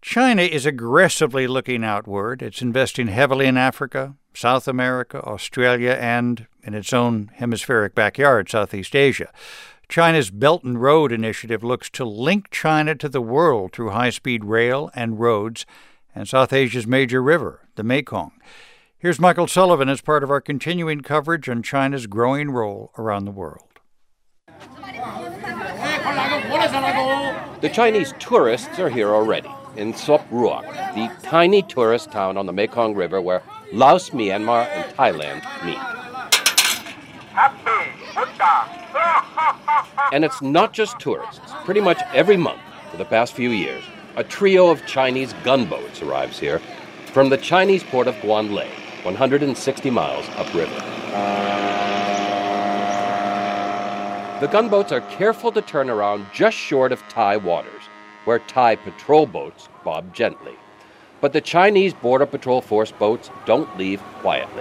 China is aggressively looking outward. It's investing heavily in Africa, South America, Australia, and in its own hemispheric backyard, Southeast Asia. China's Belt and Road Initiative looks to link China to the world through high-speed rail and roads and South Asia's major river, the Mekong. Here's Michael Sullivan as part of our continuing coverage on China's growing role around the world. The Chinese tourists are here already in Sop Ruok, the tiny tourist town on the Mekong River where Laos, Myanmar, and Thailand meet. And it's not just tourists. Pretty much every month for the past few years, a trio of Chinese gunboats arrives here from the Chinese port of Guanlei, 160 miles upriver. The gunboats are careful to turn around just short of Thai waters, where Thai patrol boats bob gently. But the Chinese Border Patrol Force boats don't leave quietly.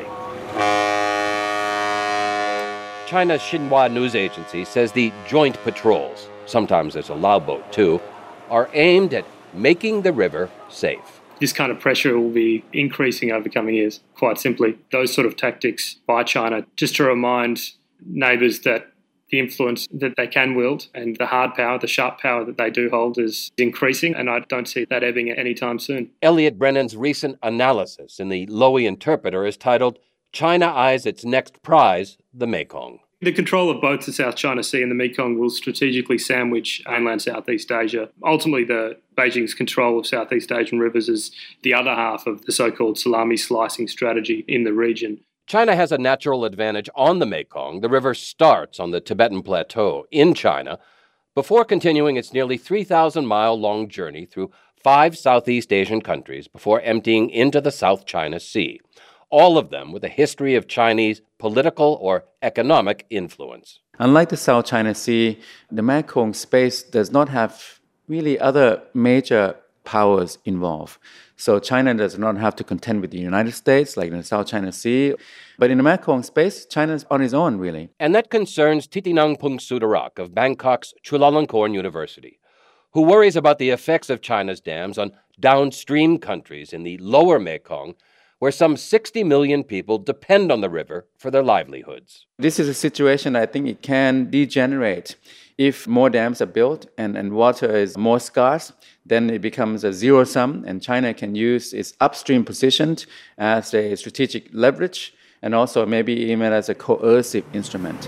China's Xinhua news agency says the joint patrols, sometimes there's a Lao boat too, are aimed at making the river safe. This kind of pressure will be increasing over coming years, quite simply. Those sort of tactics by China, just to remind neighbours that the influence that they can wield and the hard power, the sharp power that they do hold is increasing, and I don't see that ebbing anytime soon. Elliot Brennan's recent analysis in the Lowy Interpreter is titled, China Eyes Its Next Prize, the Mekong. The control of both the South China Sea and the Mekong will strategically sandwich mainland Southeast Asia. Ultimately, Beijing's control of Southeast Asian rivers is the other half of the so-called salami slicing strategy in the region. China has a natural advantage on the Mekong. The river starts on the Tibetan Plateau in China before continuing its nearly 3,000-mile-long journey through 5 Southeast Asian countries before emptying into the South China Sea, all of them with a history of Chinese political or economic influence. Unlike the South China Sea, the Mekong space does not have really other major powers involved. So China does not have to contend with the United States like in the South China Sea. But in the Mekong space, China is on its own, really. And that concerns Thitinan Pongsudhirak of Bangkok's Chulalongkorn University, who worries about the effects of China's dams on downstream countries in the lower Mekong, where some 60 million people depend on the river for their livelihoods. This is a situation I think it can degenerate. If more dams are built and water is more scarce, then it becomes a zero-sum, and China can use its upstream position as a strategic leverage and also maybe even as a coercive instrument.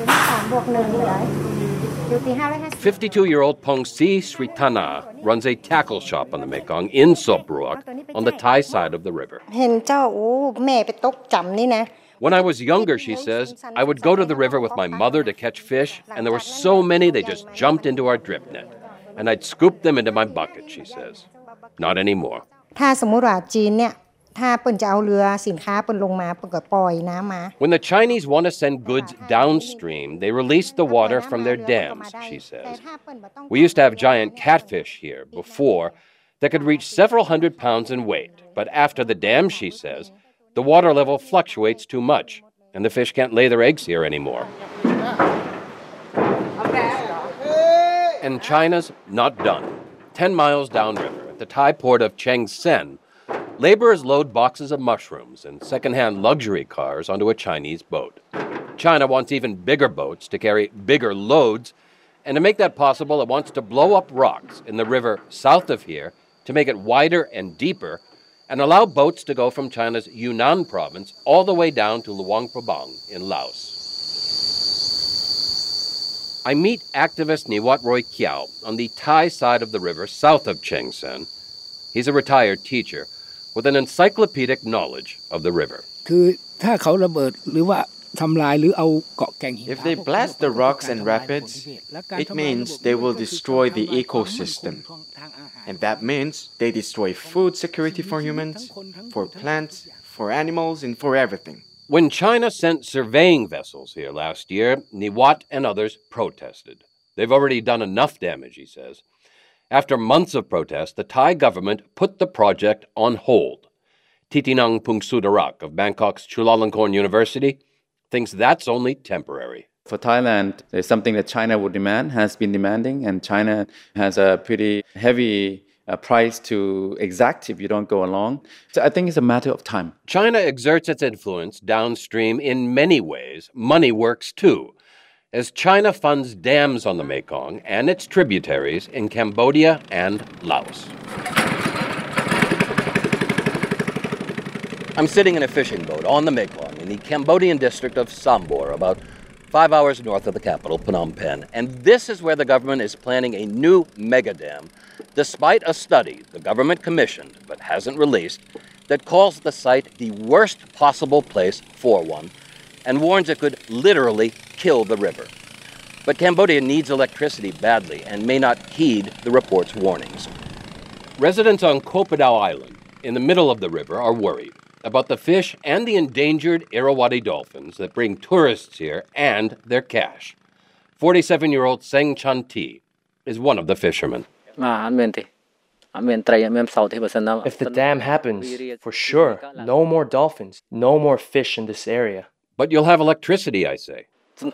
52-year-old Pongsi Sritana runs a tackle shop on the Mekong in Sop Ruok on the Thai side of the river. When I was younger, she says, I would go to the river with my mother to catch fish, and there were so many they just jumped into our drip net. And I'd scoop them into my bucket, she says. Not anymore. When the Chinese want to send goods downstream, they release the water from their dams, she says. We used to have giant catfish here before that could reach several hundred pounds in weight. But after the dam, she says, the water level fluctuates too much, and the fish can't lay their eggs here anymore. And China's not done. 10 miles downriver, at the Thai port of Chengsen, laborers load boxes of mushrooms and second-hand luxury cars onto a Chinese boat. China wants even bigger boats to carry bigger loads, and to make that possible, it wants to blow up rocks in the river south of here to make it wider and deeper and allow boats to go from China's Yunnan province all the way down to Luang Prabang in Laos. I meet activist Niwat Roy Kiao on the Thai side of the river south of Chengsen. He's a retired teacher with an encyclopedic knowledge of the river. If they blast the rocks and rapids, it means they will destroy the ecosystem. And that means they destroy food security for humans, for plants, for animals, and for everything. When China sent surveying vessels here last year, Niwat and others protested. They've already done enough damage, he says. After months of protest, the Thai government put the project on hold. Thitinan Pongsudhirak of Bangkok's Chulalongkorn University thinks that's only temporary. For Thailand, there's something that China would demand, has been demanding, and China has a pretty heavy price to exact if you don't go along. So I think it's a matter of time. China exerts its influence downstream in many ways. Money works too, as China funds dams on the Mekong and its tributaries in Cambodia and Laos. I'm sitting in a fishing boat on the Mekong in the Cambodian district of Sambor, about 5 hours north of the capital, Phnom Penh. And this is where the government is planning a new mega dam, despite a study the government commissioned but hasn't released that calls the site the worst possible place for one and warns it could literally kill the river. But Cambodia needs electricity badly and may not heed the report's warnings. Residents on Koh Padao Island, in the middle of the river, are worried about the fish and the endangered Irrawaddy dolphins that bring tourists here and their cash. 47-year-old Seng Chan Thi is one of the fishermen. If the dam happens, for sure, no more dolphins, no more fish in this area. But you'll have electricity, I say. I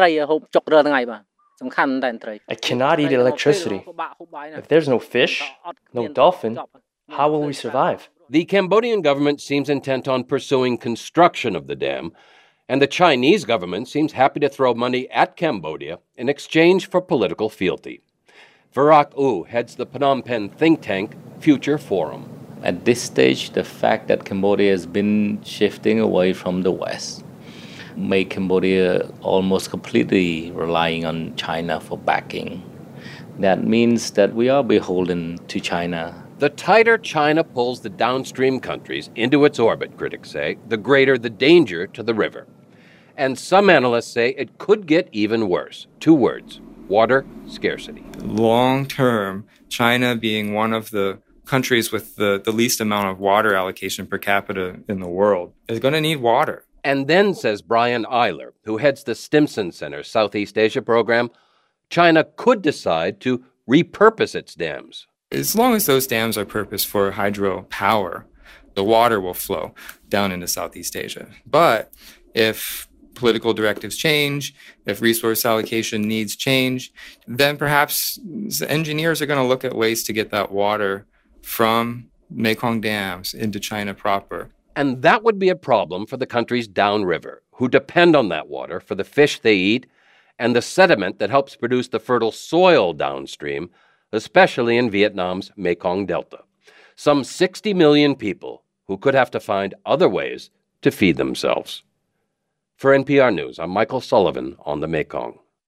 cannot eat electricity. If there's no fish, no dolphin, how will we survive? The Cambodian government seems intent on pursuing construction of the dam, and the Chinese government seems happy to throw money at Cambodia in exchange for political fealty. Virac U heads the Phnom Penh think tank Future Forum. At this stage, the fact that Cambodia has been shifting away from the West made Cambodia almost completely relying on China for backing. That means that we are beholden to China. The tighter China pulls the downstream countries into its orbit, critics say, the greater the danger to the river. And some analysts say it could get even worse. 2 words: water scarcity. Long term, China being one of the countries with the least amount of water allocation per capita in the world is going to need water. And then, says Brian Eiler, who heads the Stimson Center's Southeast Asia program, China could decide to repurpose its dams. As long as those dams are purposed for hydropower, the water will flow down into Southeast Asia. But if political directives change, if resource allocation needs change, then perhaps the engineers are going to look at ways to get that water from Mekong dams into China proper. And that would be a problem for the countries downriver, who depend on that water for the fish they eat and the sediment that helps produce the fertile soil downstream, especially in Vietnam's Mekong Delta. Some 60 million people who could have to find other ways to feed themselves. For NPR News, I'm Michael Sullivan on the Mekong.